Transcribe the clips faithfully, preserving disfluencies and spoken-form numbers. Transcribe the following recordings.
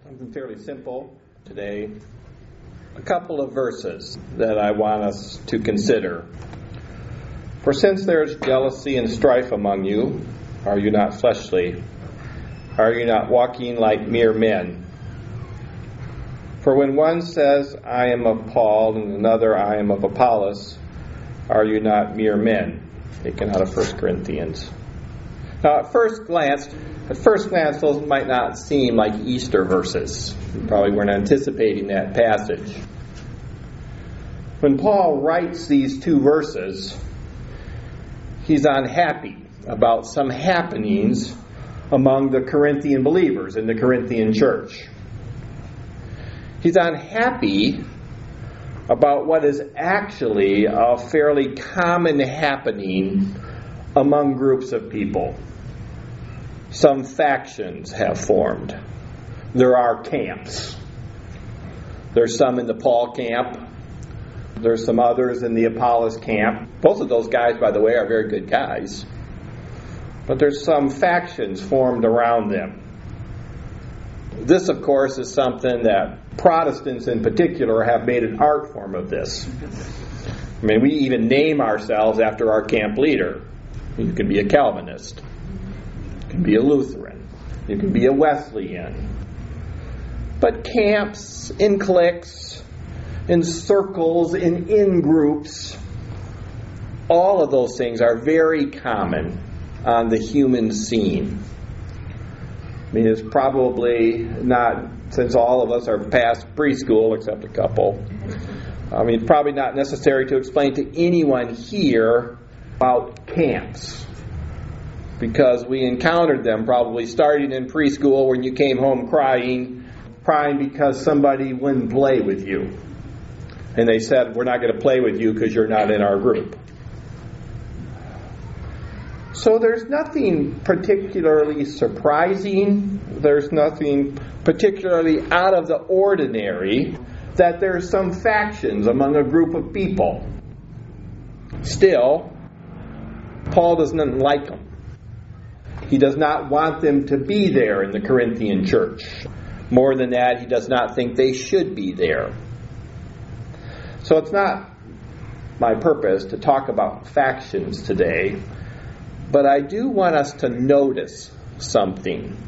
Something fairly simple today. A couple of verses that I want us to consider. For since there is jealousy and strife among you, are you not fleshly? Are you not walking like mere men? For when one says, I am of Paul, and another, I am of Apollos, are you not mere men? Taken out of First Corinthians. Now, at first glance, at first glance, those might not seem like Easter verses. You probably weren't anticipating that passage. When Paul writes these two verses, he's unhappy about some happenings among the Corinthian believers in the Corinthian church. He's unhappy about what is actually a fairly common happening among groups of people. Some factions have formed. There are camps. There's some in the Paul camp. There's some others in the Apollos camp. Both of those guys, by the way, are very good guys. But there's some factions formed around them. This, of course, is something that Protestants in particular have made an art form of this. I mean, we even name ourselves after our camp leader. You can be a Calvinist. You can be a Lutheran. You can be a Wesleyan. But camps, in cliques, in circles, in in-groups, all of those things are very common on the human scene. I mean, it's probably not, since all of us are past preschool, except a couple, I mean, it's probably not necessary to explain to anyone here about camps, because we encountered them probably starting in preschool when you came home crying, crying because somebody wouldn't play with you. And they said, we're not going to play with you because you're not in our group. So there's nothing particularly surprising. There's nothing particularly out of the ordinary that there's some factions among a group of people. Still, Paul doesn't like them. He does not want them to be there in the Corinthian church. More than that, he does not think they should be there. So it's not my purpose to talk about factions today, but I do want us to notice something.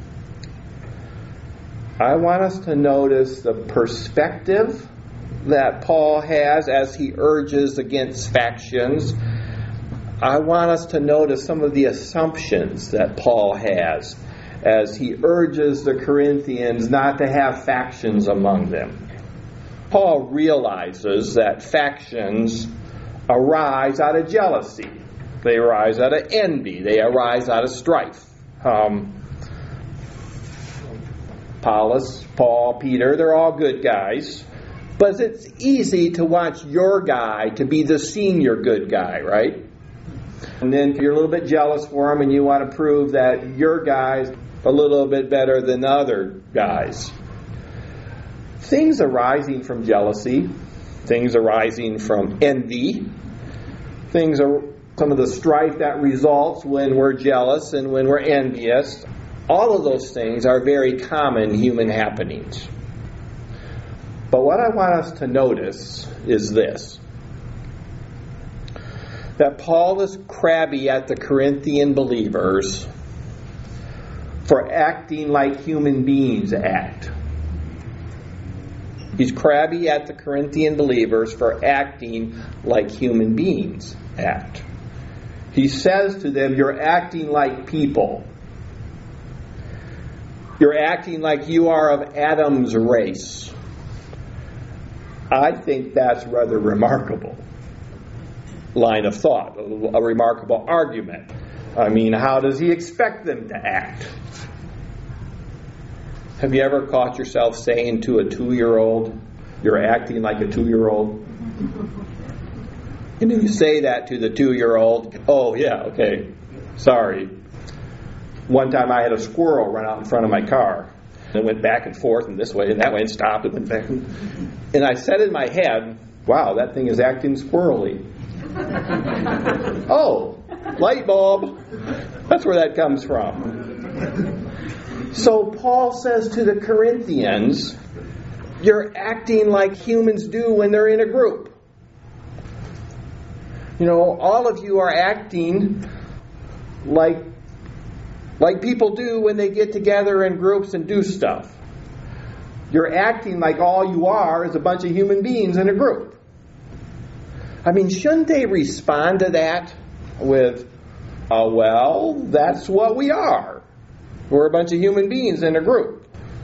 I want us to notice the perspective that Paul has as he urges against factions. I want us to notice some of the assumptions that Paul has as he urges the Corinthians not to have factions among them. Paul realizes that factions arise out of jealousy. They arise out of envy. They arise out of strife. Um, Apollos, Paul, Peter, they're all good guys. But it's easy to want your guy to be the senior good guy, right? And then you're a little bit jealous for him and you want to prove that your guy's a little bit better than the other guys. Things arising from jealousy, things arising from envy, things are some of the strife that results when we're jealous and when we're envious. All of those things are very common human happenings. But what I want us to notice is this: that Paul is crabby at the Corinthian believers for acting like human beings act. He's crabby at the Corinthian believers for acting like human beings act. He says to them, you're acting like people. You're acting like you are of Adam's race. I think that's rather remarkable line of thought, a remarkable argument. I mean, how does he expect them to act? Have you ever caught yourself saying to a two-year-old, you're acting like a two-year-old? And then you say that to the two-year-old, oh, yeah, okay, sorry. One time I had a squirrel run out in front of my car. And it went back and forth and this way and that way and stopped and went back. And I said in my head, wow, that thing is acting squirrely. Oh, light bulb. That's where that comes from. So Paul says to the Corinthians, you're acting like humans do when they're in a group. You know, all of you are acting like, like people do when they get together in groups and do stuff. You're acting like all you are is a bunch of human beings in a group. I mean, shouldn't they respond to that with, oh, well, that's what we are. We're a bunch of human beings in a group.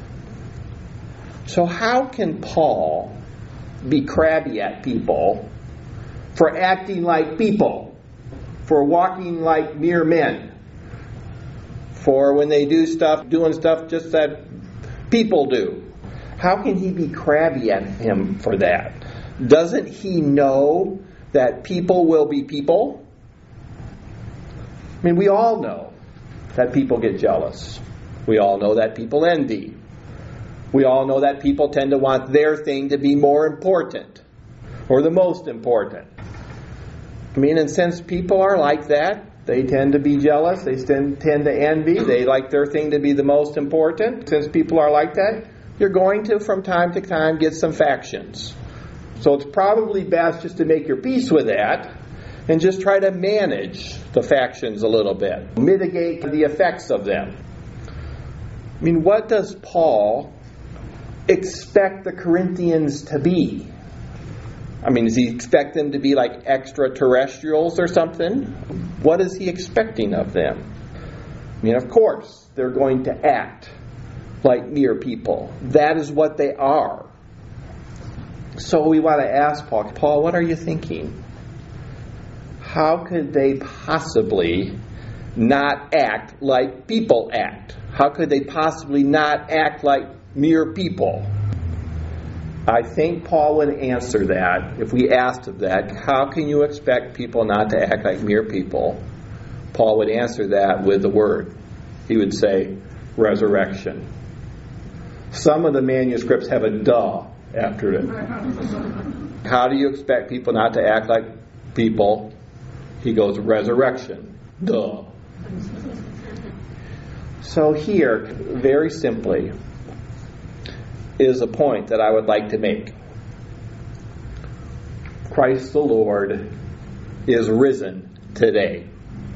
So how can Paul be crabby at people for acting like people, for walking like mere men, for when they do stuff, doing stuff just that people do? How can he be crabby at him for that? Doesn't he know that people will be people? I mean, we all know that people get jealous. We all know that people envy. We all know that people tend to want their thing to be more important or the most important. I mean, and since people are like that, they tend to be jealous. They tend to envy. They like their thing to be the most important. Since people are like that, you're going to, from time to time, get some factions. So it's probably best just to make your peace with that and just try to manage the factions a little bit. Mitigate the effects of them. I mean, what does Paul expect the Corinthians to be? I mean, does he expect them to be like extraterrestrials or something? What is he expecting of them? I mean, of course, they're going to act like mere people. That is what they are. So we want to ask Paul, Paul, what are you thinking? How could they possibly not act like people act? How could they possibly not act like mere people? I think Paul would answer that if we asked of that. How can you expect people not to act like mere people? Paul would answer that with the word. He would say, resurrection. Some of the manuscripts have a duh after it. How do you expect people not to act like people? He goes, resurrection. Duh. So here, very simply, is a point that I would like to make. Christ the Lord is risen today.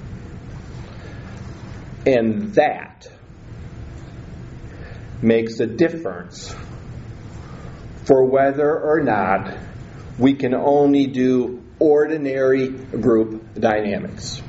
And that makes a difference for whether or not we can only do ordinary group dynamics.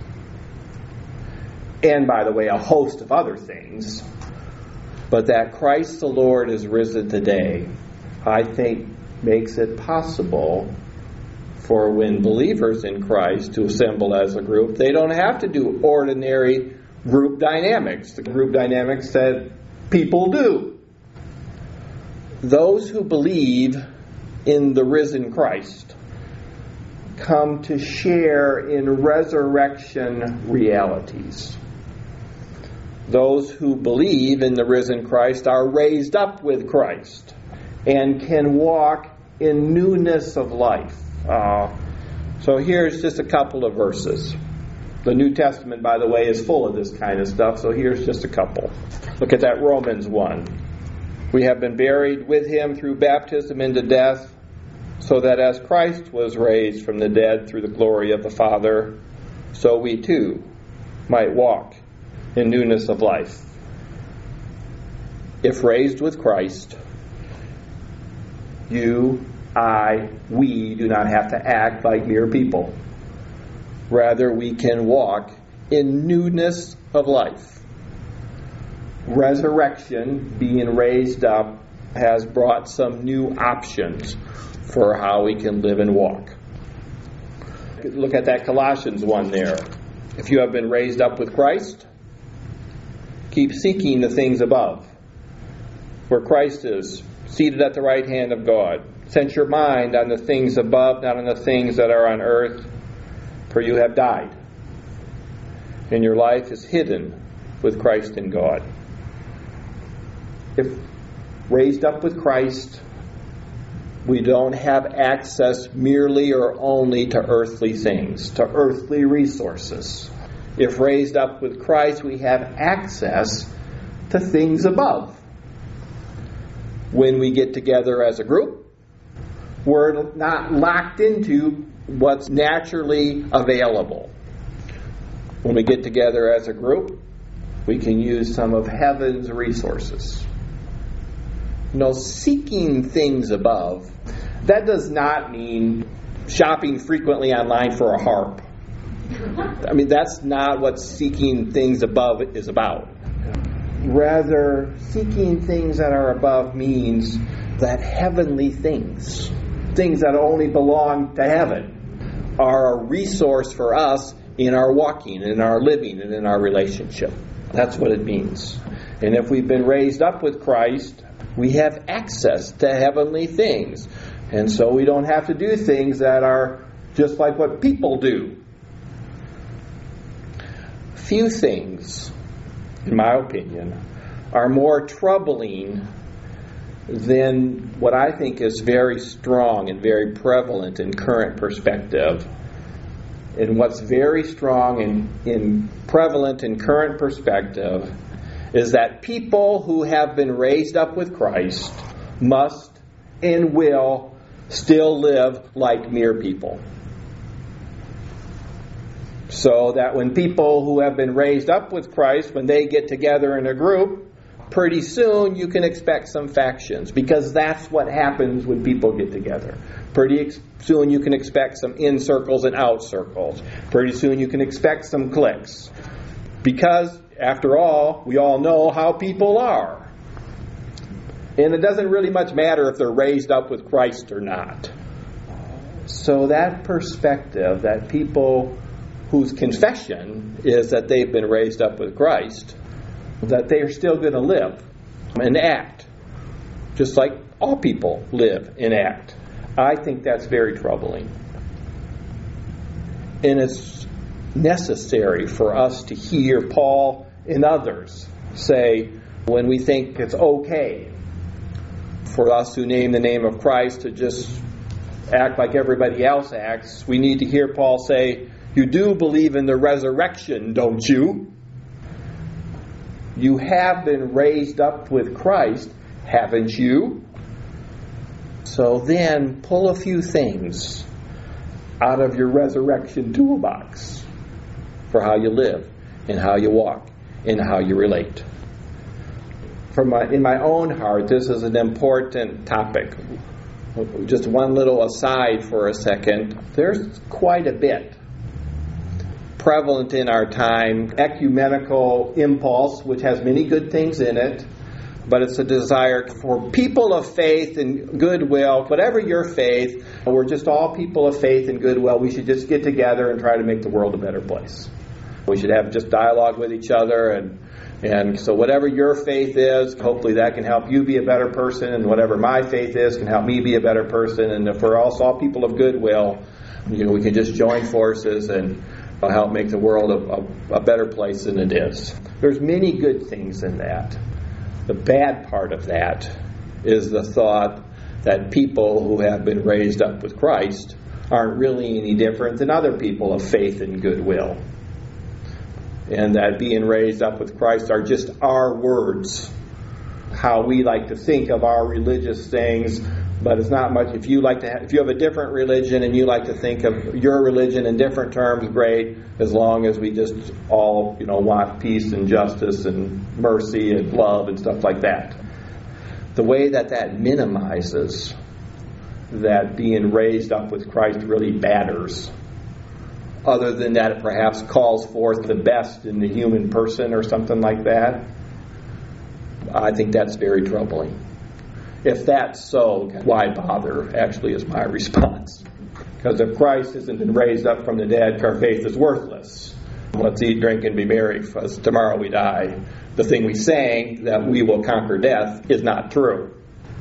And, by the way, a host of other things. But that Christ the Lord is risen today, I think, makes it possible for when believers in Christ to assemble as a group, they don't have to do ordinary group dynamics. The group dynamics that people do. Those who believe in the risen Christ come to share in resurrection realities. Those who believe in the risen Christ are raised up with Christ and can walk in newness of life. Uh, so here's just a couple of verses. The New Testament, by the way, is full of this kind of stuff, so here's just a couple. Look at that Romans one. We have been buried with him through baptism into death, so that as Christ was raised from the dead through the glory of the Father, so we too might walk in newness of life. If raised with Christ, you, I, we do not have to act like mere people. Rather, we can walk in newness of life. Resurrection, being raised up, has brought some new options for how we can live and walk. Look at that Colossians one there. If you have been raised up with Christ, keep seeking the things above, where Christ is, seated at the right hand of God. Set your mind on the things above, not on the things that are on earth, for you have died, and your life is hidden with Christ in God. If raised up with Christ, we don't have access merely or only to earthly things, to earthly resources. If raised up with Christ, we have access to things above. When we get together as a group, we're not locked into what's naturally available. When we get together as a group, we can use some of heaven's resources. You know, seeking things above, that does not mean shopping frequently online for a harp. I mean, that's not what seeking things above is about. Rather, seeking things that are above means that heavenly things, things that only belong to heaven, are a resource for us in our walking, in our living, and in our relationship. That's what it means. And if we've been raised up with Christ, we have access to heavenly things. And so we don't have to do things that are just like what people do. Few things, in my opinion, are more troubling than what I think is very strong and very prevalent in current perspective. And what's very strong and in prevalent in current perspective is that people who have been raised up with Christ must and will still live like mere people. So that when people who have been raised up with Christ, when they get together in a group, pretty soon you can expect some factions, because that's what happens when people get together. Pretty ex- soon you can expect some in circles and out circles. Pretty soon you can expect some cliques. Because, after all, we all know how people are. And it doesn't really much matter if they're raised up with Christ or not. So that perspective, that people whose confession is that they've been raised up with Christ, that they are still going to live and act just like all people live and act, I think that's very troubling. And it's necessary for us to hear Paul and others say, when we think it's okay for us who name the name of Christ to just act like everybody else acts, we need to hear Paul say, you do believe in the resurrection, don't you? You have been raised up with Christ, haven't you? So then pull a few things out of your resurrection toolbox for how you live and how you walk and how you relate. From my, in my own heart, this is an important topic. Just one little aside for a second. There's quite a bit prevalent in our time, ecumenical impulse, which has many good things in it, but it's a desire for people of faith and goodwill. Whatever your faith, we're just all people of faith and goodwill. We should just get together and try to make the world a better place. We should have just dialogue with each other, and and so whatever your faith is, hopefully that can help you be a better person, and whatever my faith is can help me be a better person. And if we're also all people of goodwill, you know, we can just join forces and help make the world a, a, a better place than it is. There's many good things in that. The bad part of that is the thought that people who have been raised up with Christ aren't really any different than other people of faith and goodwill. And that being raised up with Christ are just our words, how we like to think of our religious things. But it's not much. If you like to, have, if you have a different religion and you like to think of your religion in different terms, great. As long as we just all, you know, want peace and justice and mercy and love and stuff like that. The way that that minimizes that being raised up with Christ really matters. Other than that, it perhaps calls forth the best in the human person or something like that. I think that's very troubling. If that's so, why bother, actually, is my response. Because if Christ hasn't been raised up from the dead, our faith is worthless. Let's eat, drink, and be merry, because tomorrow we die. The thing we sang, that we will conquer death, is not true.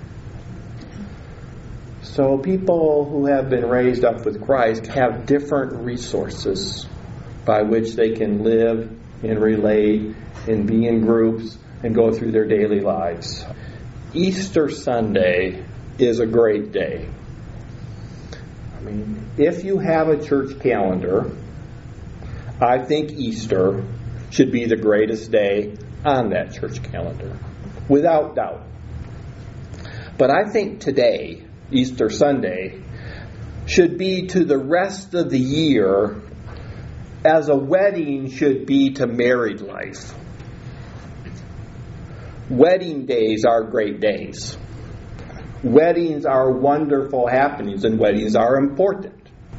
So people who have been raised up with Christ have different resources by which they can live and relate and be in groups and go through their daily lives. Easter Sunday is a great day. I mean, if you have a church calendar, I think Easter should be the greatest day on that church calendar, without doubt. But I think today, Easter Sunday, should be to the rest of the year as a wedding should be to married life. Wedding days are great days. Weddings are wonderful happenings, and weddings are important.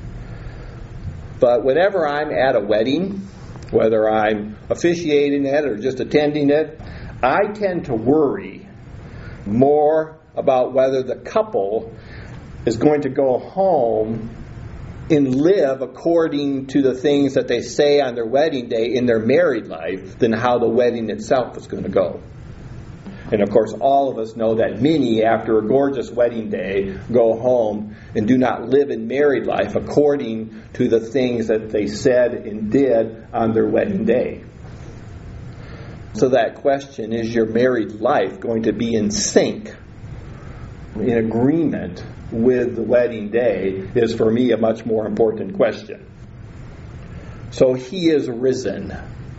But whenever I'm at a wedding, whether I'm officiating it or just attending it, I tend to worry more about whether the couple is going to go home and live according to the things that they say on their wedding day in their married life than how the wedding itself is going to go. And of course, all of us know that many, after a gorgeous wedding day, go home and do not live in married life according to the things that they said and did on their wedding day. So that question, is your married life going to be in sync, in agreement with the wedding day, is for me a much more important question. So He is risen.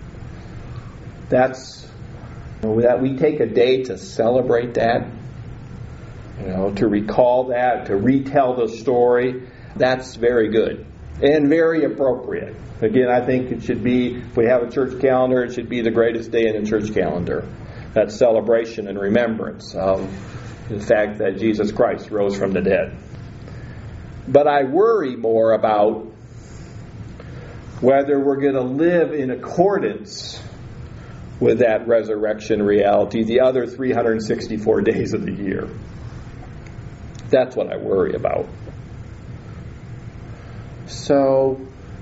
That's that we take a day to celebrate that, you know, to recall that, to retell the story. That's very good and very appropriate. Again, I think it should be, if we have a church calendar, it should be the greatest day in the church calendar. That celebration and remembrance of the fact that Jesus Christ rose from the dead. But I worry more about whether we're going to live in accordance with that resurrection reality the other three hundred sixty-four days of the year. That's what I worry about. So,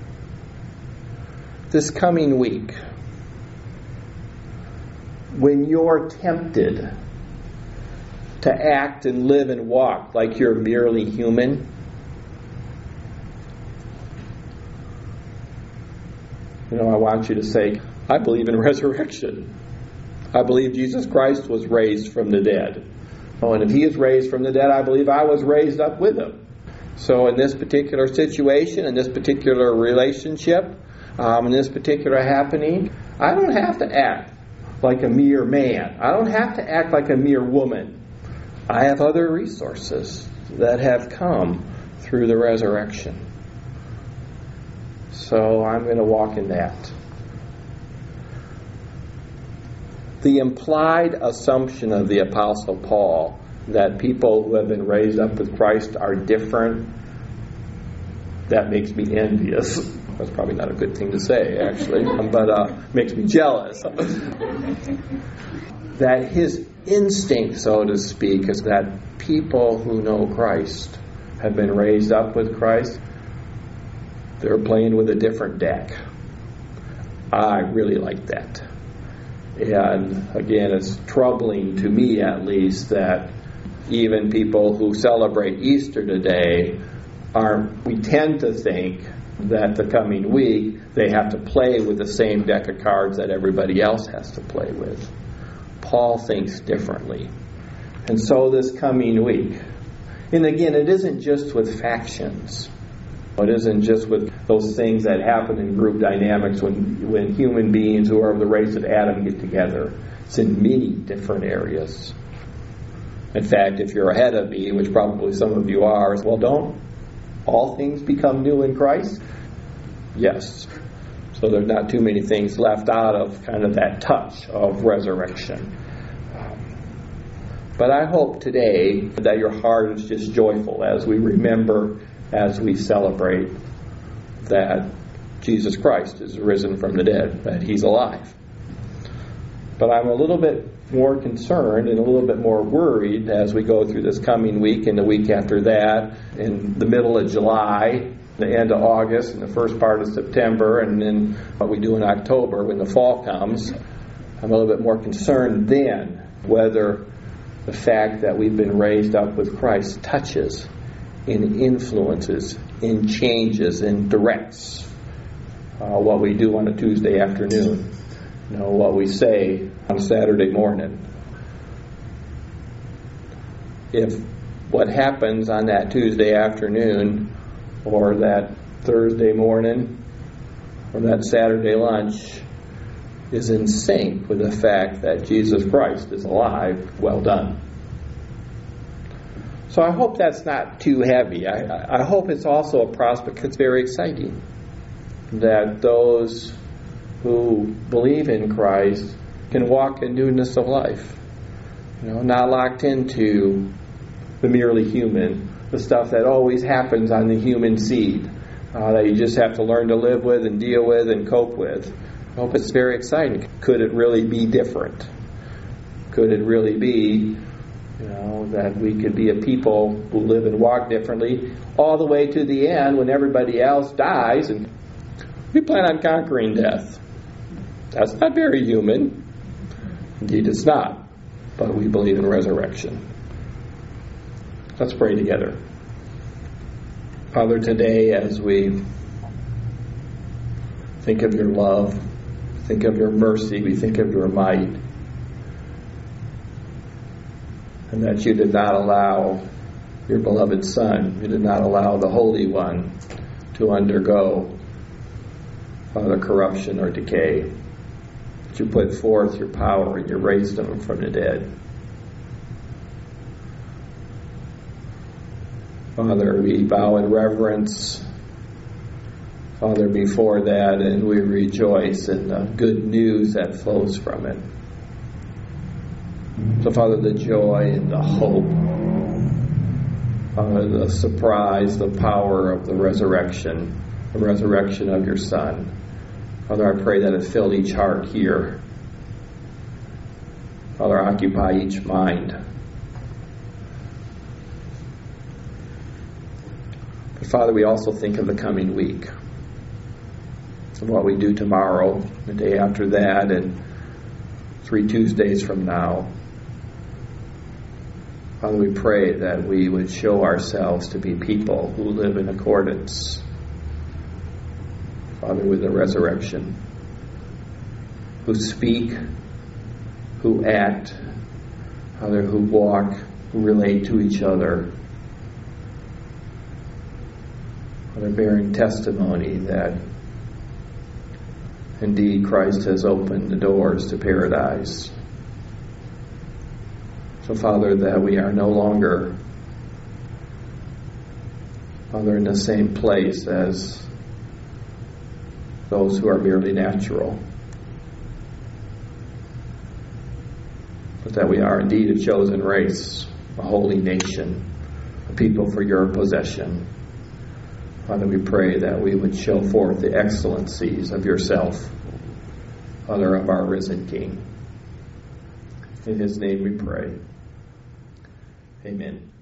this coming week, when you're tempted to act and live and walk like you're merely human, you know, I want you to say, I believe in resurrection. I believe Jesus Christ was raised from the dead. Oh, and if He is raised from the dead, I believe I was raised up with Him. So in this particular situation, in this particular relationship, um, in this particular happening, I don't have to act like a mere man. I don't have to act like a mere woman. I have other resources that have come through the resurrection. So I'm going to walk in that. The implied assumption of the Apostle Paul that people who have been raised up with Christ are different, that makes me envious. That's probably not a good thing to say, actually, but uh, makes me jealous. That his instinct, so to speak, is that people who know Christ have been raised up with Christ. They're playing with a different deck. I really like that. And again, it's troubling to me, at least, that even people who celebrate Easter today are, we tend to think that the coming week they have to play with the same deck of cards that everybody else has to play with. Paul thinks differently. And so this coming week, and again, it isn't just with factions. It isn't just with those things that happen in group dynamics when, when human beings who are of the race of Adam get together. It's in many different areas. In fact, if you're ahead of me, which probably some of you are, well, don't all things become new in Christ? Yes. So there's not too many things left out of kind of that touch of resurrection. But I hope today that your heart is just joyful as we remember, as we celebrate that Jesus Christ is risen from the dead, that He's alive. But I'm a little bit more concerned and a little bit more worried as we go through this coming week and the week after that, in the middle of July, the end of August, and the first part of September, and then what we do in October when the fall comes. I'm a little bit more concerned then whether the fact that we've been raised up with Christ touches and influences and changes and directs uh, what we do on a Tuesday afternoon, you know, what we say on Saturday morning. If what happens on that Tuesday afternoon or that Thursday morning or that Saturday lunch is in sync with the fact that Jesus Christ is alive. Well done. So I hope that's not too heavy. I, I hope it's also a prospect that's very exciting. That those who believe in Christ can walk in newness of life. You know, not locked into the merely human, the stuff that always happens on the human seed, uh, that you just have to learn to live with and deal with and cope with. I hope it's very exciting. Could it really be different? Could it really be, you know, that we could be a people who live and walk differently all the way to the end when everybody else dies and we plan on conquering death? That's not very human. Indeed, it's not. But we believe in resurrection. Let's pray together. Father, today as we think of your love, think of your mercy, we think of your might, and that you did not allow your beloved Son, you did not allow the Holy One to undergo, Father, corruption or decay. That you put forth your power and you raised him from the dead. Father, we bow in reverence, Father, before that, and we rejoice in the good news that flows from it. So, Father, the joy and the hope, Father, the surprise, the power of the resurrection, the resurrection of your Son. Father, I pray that it fill each heart here. Father, occupy each mind. But Father, we also think of the coming week, of what we do tomorrow, the day after that, and three Tuesdays from now. Father, we pray that we would show ourselves to be people who live in accordance, Father, with the resurrection, who speak, who act, Father, who walk, who relate to each other, Father, bearing testimony that indeed Christ has opened the doors to paradise. So, Father, that we are no longer, Father, in the same place as those who are merely natural, but that we are indeed a chosen race, a holy nation, a people for your possession. Father, we pray that we would show forth the excellencies of yourself, Father, of our risen King. In his name we pray. Amen.